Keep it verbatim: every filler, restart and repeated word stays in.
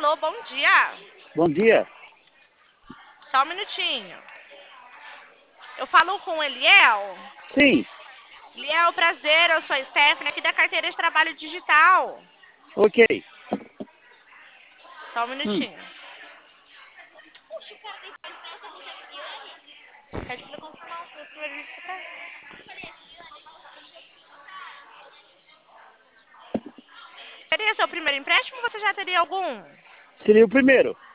Alô, bom dia. Bom dia. Só um minutinho. Eu falo com o Eliel. Sim, Eliel, prazer, eu sou a Stephanie, aqui da carteira de trabalho digital. ok. Só um Hum. minutinho. Pede pra confirmar o primeiro link que você quer. Seria seu primeiro empréstimo ou você já teria algum? Seria o primeiro.